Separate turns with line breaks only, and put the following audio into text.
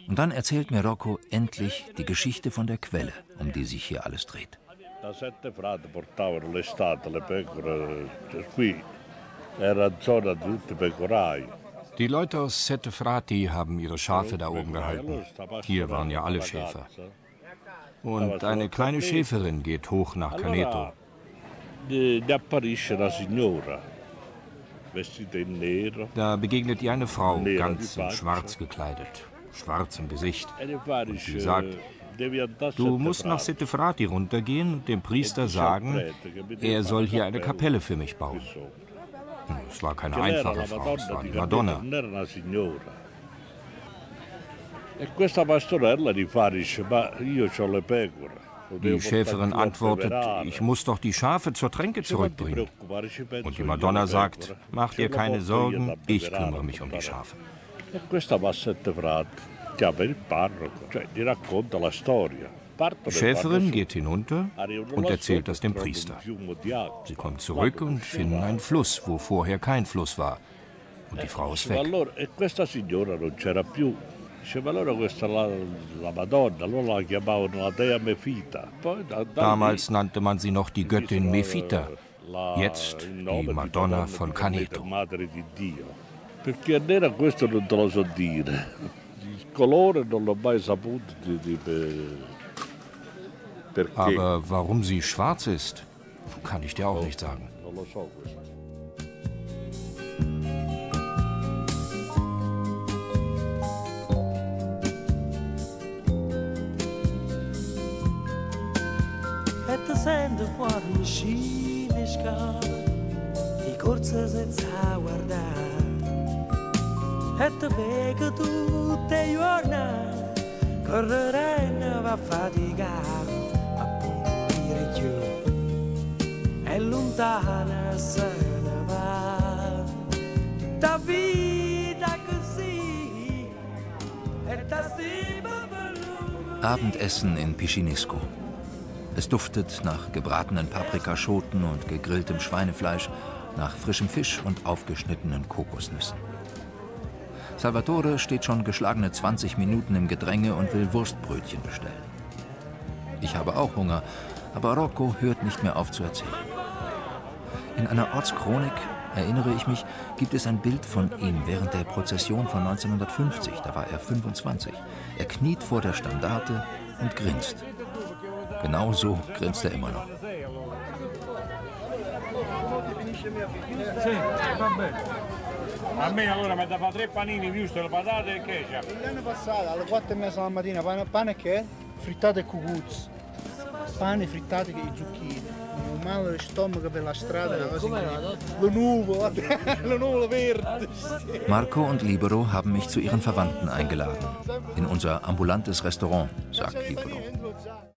Und dann erzählt mir Rocco endlich die Geschichte von der Quelle, um die sich hier alles dreht.
Da Sette Frate portavano l'estate le pecore, qui era zona di tutti pecorai.
Die Leute aus Sette Frati haben ihre Schafe da oben gehalten. Hier waren ja alle Schäfer. Und eine kleine Schäferin geht hoch nach Caneto. Da begegnet ihr eine Frau, ganz in schwarz gekleidet, schwarz im Gesicht. Und sie sagt, du musst nach Sette Frati runtergehen und dem Priester sagen, er soll hier eine Kapelle für mich bauen. Es war keine einfache Frau, es war die Madonna. Die Schäferin antwortet, ich muss doch die Schafe zur Tränke zurückbringen. Und die Madonna sagt, mach dir keine Sorgen, ich kümmere mich um die Schafe. Die Schäferin geht hinunter und erzählt das dem Priester. Sie kommt zurück und finden einen Fluss, wo vorher kein Fluss war. Und die Frau ist weg. Damals nannte man sie noch die Göttin Mephita, jetzt die Madonna von Caneto. Aber warum sie schwarz ist, kann ich dir auch nicht sagen.
Sento fuori uscire scala, di corsa senza guardare, e ti vedo tutte le giornate, correre e non va a faticare, a punire giù, è lontana se ne va, tutta vita così, e ta stima per lui.
Abendessen in Picinisco. Es duftet nach gebratenen Paprikaschoten und gegrilltem Schweinefleisch, nach frischem Fisch und aufgeschnittenen Kokosnüssen. Salvatore steht schon geschlagene 20 Minuten im Gedränge und will Wurstbrötchen bestellen. Ich habe auch Hunger, aber Rocco hört nicht mehr auf zu erzählen. In einer Ortschronik, erinnere ich mich, gibt es ein Bild von ihm während der Prozession von 1950, da war er 25. Er kniet vor der Standarte und grinst. Genau so grinst er immer noch.
A me allora mi dava 3 panini, wurstel, patate e ketchup.
L'anno passato alle 4:30 la mattina pane che? Frittata e cucuzzi. Pane frittati e zucchine. Un male di stomaco per la strada. Le nuvole verde.
Marco und Libero haben mich zu ihren Verwandten eingeladen. In unser ambulantes Restaurant, sagt Libero.